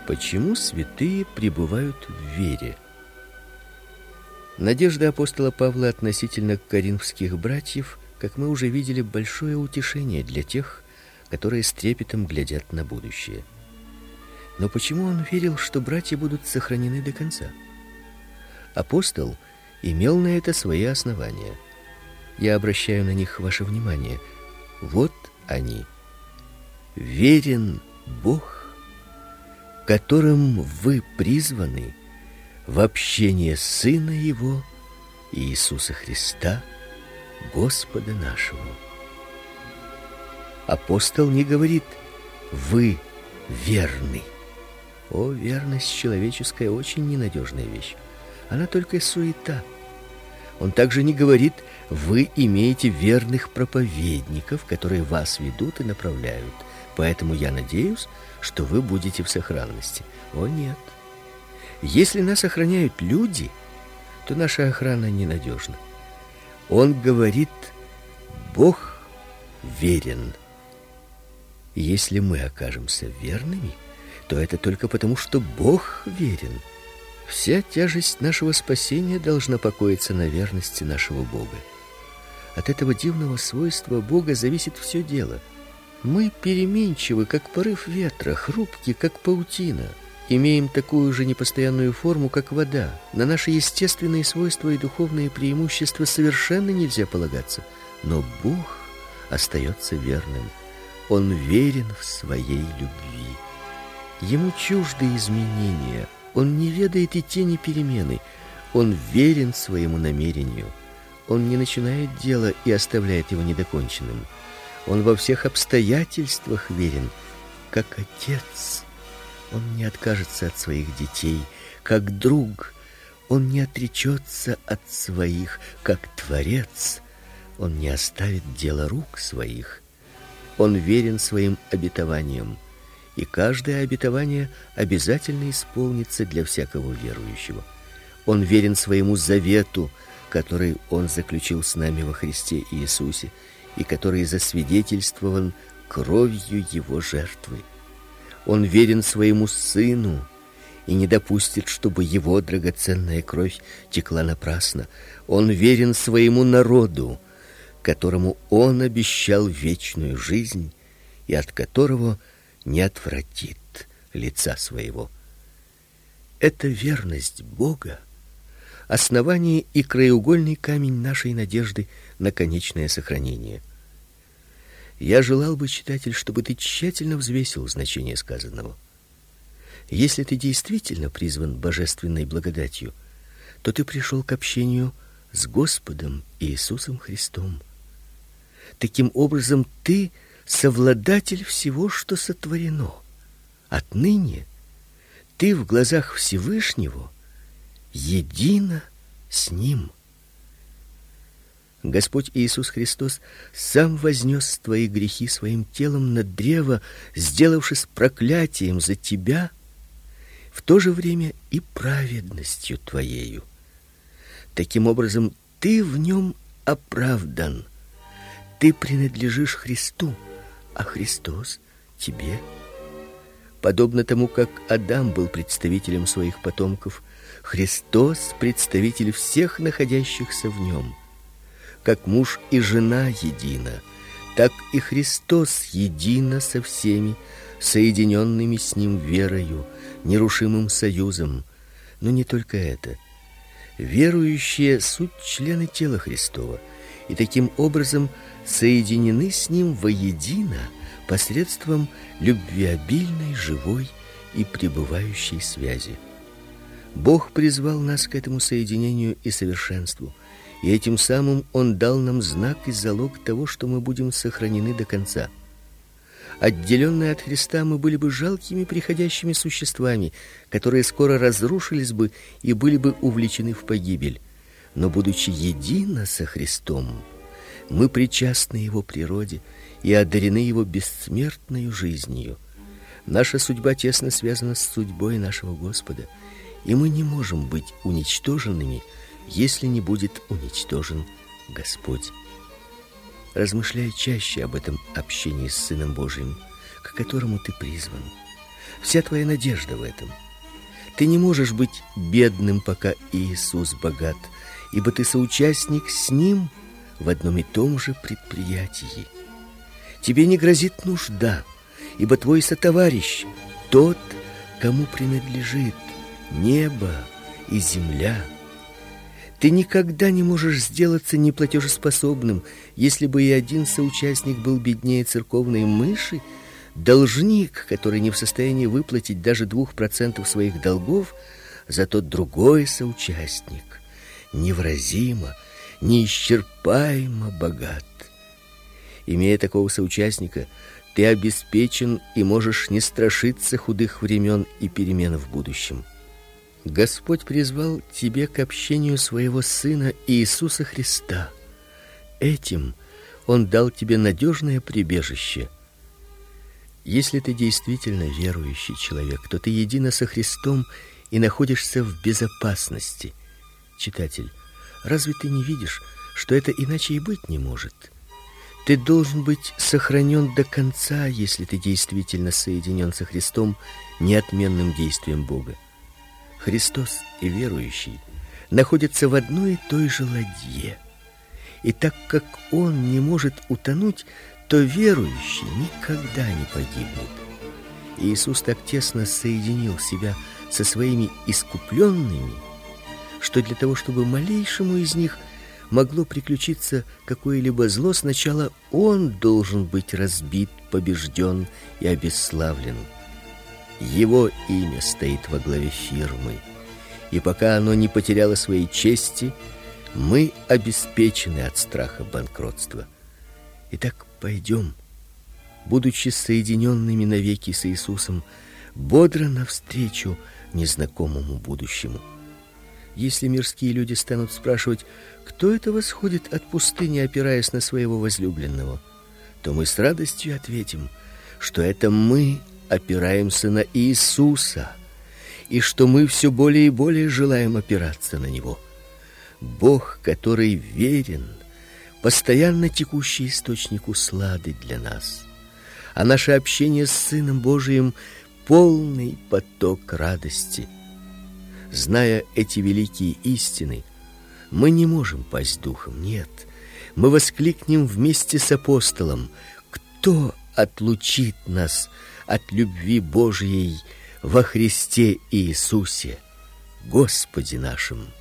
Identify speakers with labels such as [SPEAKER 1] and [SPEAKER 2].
[SPEAKER 1] Почему святые пребывают в вере? Надежда апостола Павла относительно коринфских братьев, как мы уже видели, большое утешение для тех, которые с трепетом глядят на будущее. Но почему он верил, что братья будут сохранены до конца? Апостол имел на это свои основания. Я обращаю на них ваше внимание. Вот они. Верен Бог, которым вы призваны в общение Сына Его, Иисуса Христа, Господа нашего. Апостол не говорит: вы верны. О, верность человеческая очень ненадежная вещь. Она только суета. Он также не говорит: вы имеете верных проповедников, которые вас ведут и направляют. Поэтому я надеюсь, что вы будете в сохранности. О, нет. Если нас охраняют люди, то наша охрана ненадежна. Он говорит: Бог верен. Если мы окажемся верными, то это только потому, что Бог верен. Вся тяжесть нашего спасения должна покоиться на верности нашего Бога. От этого дивного свойства Бога зависит все дело. Мы переменчивы, как порыв ветра, хрупки, как паутина. Имеем такую же непостоянную форму, как вода. На наши естественные свойства и духовные преимущества совершенно нельзя полагаться. Но Бог остается верным. Он верен в своей любви. Ему чужды изменения. Он не ведает и тени перемены. Он верен своему намерению. Он не начинает дело и оставляет его недоконченным. Он во всех обстоятельствах верен, как отец. Он не откажется от своих детей, как друг. Он не отречется от своих, как творец. Он не оставит дело рук своих. Он верен своим обетованиям, и каждое обетование обязательно исполнится для всякого верующего. Он верен своему завету, который он заключил с нами во Христе Иисусе, и который засвидетельствован кровью его жертвы. Он верен своему Сыну и не допустит, чтобы его драгоценная кровь текла напрасно. Он верен своему народу, которому он обещал вечную жизнь и от которого не отвратит лица своего. Эта верность Бога — основание и краеугольный камень нашей надежды на конечное сохранение. Я желал бы, читатель, чтобы ты тщательно взвесил значение сказанного. Если ты действительно призван божественной благодатью, то ты пришел к общению с Господом Иисусом Христом. Таким образом, ты совладатель всего, что сотворено. Отныне ты в глазах Всевышнего едино с Ним. Господь Иисус Христос сам вознес твои грехи своим телом на древо, сделавшись проклятием за тебя, в то же время и праведностью твоею. Таким образом, ты в Нем оправдан. Ты принадлежишь Христу, а Христос тебе. Подобно тому, как Адам был представителем своих потомков, Христос представитель всех находящихся в нем. Как муж и жена едино, так и Христос едино со всеми, соединенными с Ним верою, нерушимым союзом. Но не только это. Верующие суть члены тела Христова, и таким образом соединены с Ним воедино посредством любвеобильной, живой и пребывающей связи. Бог призвал нас к этому соединению и совершенству, и этим самым Он дал нам знак и залог того, что мы будем сохранены до конца. Отделенные от Христа, мы были бы жалкими приходящими существами, которые скоро разрушились бы и были бы увлечены в погибель. Но, будучи едино со Христом, мы причастны Его природе и одарены Его бессмертной жизнью. Наша судьба тесно связана с судьбой нашего Господа, и мы не можем быть уничтоженными, если не будет уничтожен Господь. Размышляй чаще об этом общении с Сыном Божиим, к которому ты призван. Вся твоя надежда в этом. Ты не можешь быть бедным, пока Иисус богат, ибо ты соучастник с Ним в одном и том же предприятии. Тебе не грозит нужда, ибо твой сотоварищ тот, кому принадлежит небо и земля. Ты никогда не можешь сделаться неплатежеспособным, если бы и один соучастник был беднее церковной мыши. Должник, который не в состоянии выплатить даже 2% своих долгов, зато другой соучастник невыразимо, неисчерпаемо богат. Имея такого соучастника, ты обеспечен и можешь не страшиться худых времен и перемен в будущем. Господь призвал тебя к общению своего Сына Иисуса Христа. Этим Он дал тебе надежное прибежище. Если ты действительно верующий человек, то ты едино со Христом и находишься в безопасности. Читатель, разве ты не видишь, что это иначе и быть не может? Ты должен быть сохранен до конца, если ты действительно соединен со Христом неотменным действием Бога. Христос и верующий находятся в одной и той же ладье. И так как Он не может утонуть, то верующий никогда не погибнет. Иисус так тесно соединил себя со своими искупленными, что для того, чтобы малейшему из них могло приключиться какое-либо зло, сначала Он должен быть разбит, побежден и обесславлен. Его имя стоит во главе фирмы, и пока оно не потеряло своей чести, мы обеспечены от страха банкротства. Итак, пойдем, будучи соединенными навеки с Иисусом, бодро навстречу незнакомому будущему. Если мирские люди станут спрашивать, кто это восходит от пустыни, опираясь на своего возлюбленного, то мы с радостью ответим, что это мы опираемся на Иисуса, и что мы все более и более желаем опираться на Него. Бог, который верен, постоянно текущий источник услады для нас, а наше общение с Сыном Божиим — полный поток радости. Зная эти великие истины, мы не можем пасть духом, нет. Мы воскликнем вместе с апостолом: кто отлучит нас от любви Божьей во Христе Иисусе, Господе нашим?